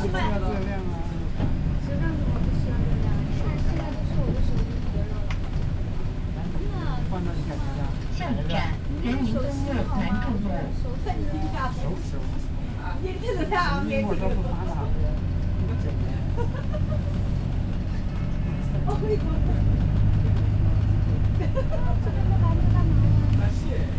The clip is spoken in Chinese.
热量啊。 谁让我不需要热量？现在都是我的手机特别热了。 放到你看身上。 下一站，人民东路南正路。 手一会儿都不发达。 这边的篮子干嘛呀？